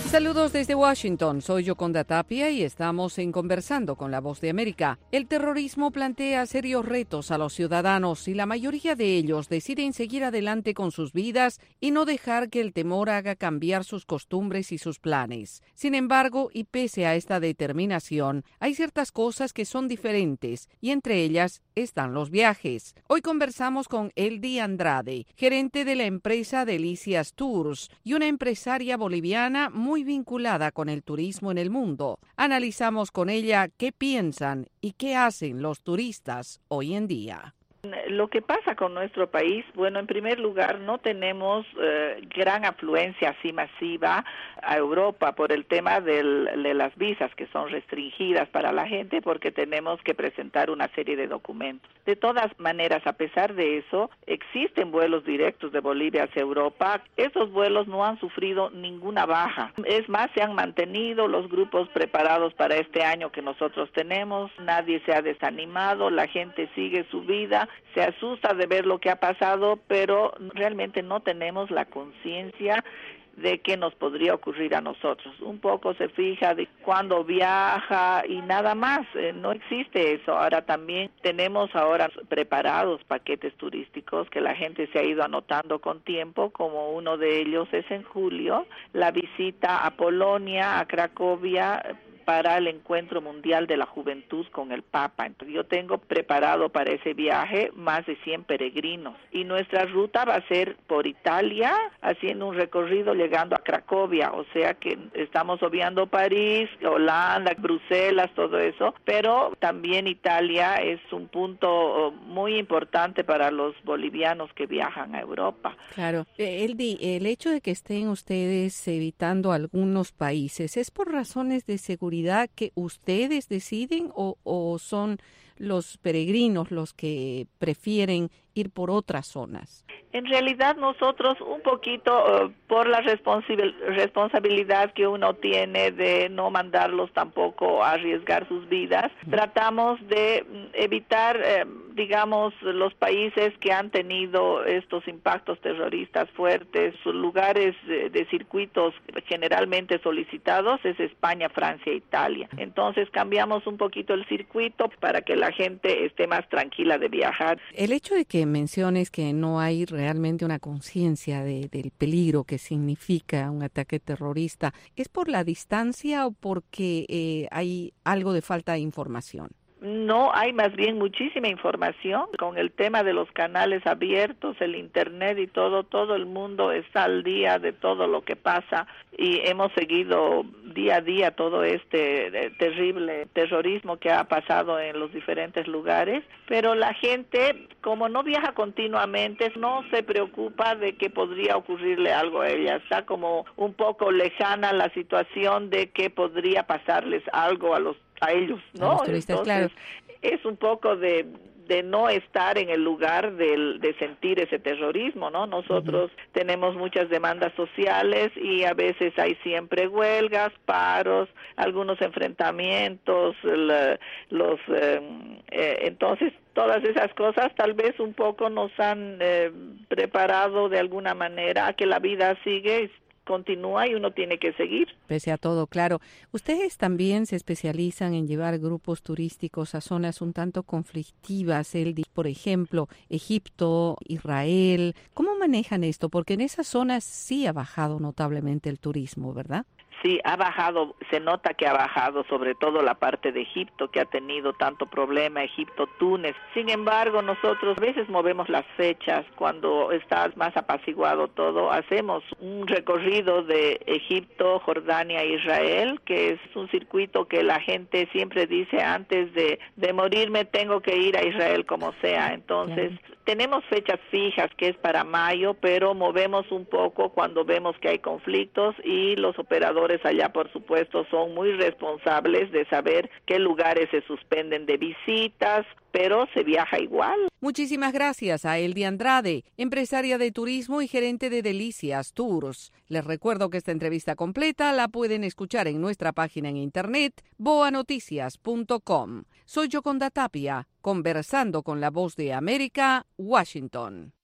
Saludos desde Washington, soy Yoconda Tapia y estamos en Conversando con la Voz de América. El terrorismo plantea serios retos a los ciudadanos y la mayoría de ellos deciden seguir adelante con sus vidas y no dejar que el temor haga cambiar sus costumbres y sus planes. Sin embargo, y pese a esta determinación, hay ciertas cosas que son diferentes y entre ellas están los viajes. Hoy conversamos con Eldy Andrade, gerente de la empresa Delicias Tours y una empresaria boliviana muy vinculada con el turismo en el mundo. Analizamos con ella qué piensan y qué hacen los turistas hoy en día. Lo que pasa con nuestro país, bueno, en primer lugar, no tenemos gran afluencia así masiva a Europa por el tema de las visas que son restringidas para la gente porque tenemos que presentar una serie de documentos. De todas maneras, a pesar de eso, existen vuelos directos de Bolivia hacia Europa. Esos vuelos no han sufrido ninguna baja. Es más, se han mantenido los grupos preparados para este año que nosotros tenemos. Nadie se ha desanimado, la gente sigue su vida. Se asusta de ver lo que ha pasado, pero realmente no tenemos la conciencia de qué nos podría ocurrir a nosotros. Un poco se fija de cuándo viaja y nada más, no existe eso. Ahora también tenemos preparados paquetes turísticos que la gente se ha ido anotando con tiempo, como uno de ellos es en julio, la visita a Polonia, a Cracovia, para el Encuentro Mundial de la Juventud con el Papa. Entonces, yo tengo preparado para ese viaje más de 100 peregrinos y nuestra ruta va a ser por Italia, haciendo un recorrido llegando a Cracovia, o sea que estamos obviando París, Holanda, Bruselas, todo eso, pero también Italia es un punto muy importante para los bolivianos que viajan a Europa. Claro. Eldy, el hecho de que estén ustedes evitando algunos países, ¿es por razones de seguridad que ustedes deciden o son los peregrinos los que prefieren ir por otras zonas? En realidad nosotros un poquito por la responsabilidad que uno tiene de no mandarlos tampoco a arriesgar sus vidas, tratamos de evitar, digamos, los países que han tenido estos impactos terroristas fuertes. Sus lugares de circuitos generalmente solicitados es España, Francia e Italia. Entonces cambiamos un poquito el circuito para que la gente esté más tranquila de viajar. El hecho de que menciones que no hay realmente una conciencia del peligro que significa un ataque terrorista, ¿es por la distancia o porque hay algo de falta de información? No, hay más bien muchísima información con el tema de los canales abiertos, el internet y todo el mundo está al día de todo lo que pasa y hemos seguido día a día todo este terrible terrorismo que ha pasado en los diferentes lugares, pero la gente, como no viaja continuamente, no se preocupa de que podría ocurrirle algo a ella, está como un poco lejana la situación de que podría pasarles algo a ellos, ¿no? A los turistas, entonces, claro. Es un poco de no estar en el lugar de sentir ese terrorismo, ¿no? Nosotros tenemos muchas demandas sociales y a veces hay siempre huelgas, paros, algunos enfrentamientos, entonces todas esas cosas tal vez un poco nos han preparado de alguna manera a que la vida sigue, continúa y uno tiene que seguir. Pese a todo, claro. Ustedes también se especializan en llevar grupos turísticos a zonas un tanto conflictivas, por ejemplo, Egipto, Israel. ¿Cómo manejan esto? Porque en esas zonas sí ha bajado notablemente el turismo, ¿verdad? Sí, ha bajado, se nota que ha bajado, sobre todo la parte de Egipto, que ha tenido tanto problema, Egipto, Túnez. Sin embargo, nosotros a veces movemos las fechas, cuando está más apaciguado todo, hacemos un recorrido de Egipto, Jordania e Israel, que es un circuito que la gente siempre dice, antes de morirme tengo que ir a Israel como sea. Entonces, tenemos fechas fijas, que es para mayo, pero movemos un poco cuando vemos que hay conflictos y los operadores allá, por supuesto, son muy responsables de saber qué lugares se suspenden de visitas, pero se viaja igual. Muchísimas gracias a Eldy Andrade, empresaria de turismo y gerente de Delicias Tours. Les recuerdo que esta entrevista completa la pueden escuchar en nuestra página en internet, boanoticias.com. Soy Yoconda Tapia, conversando con la Voz de América, Washington.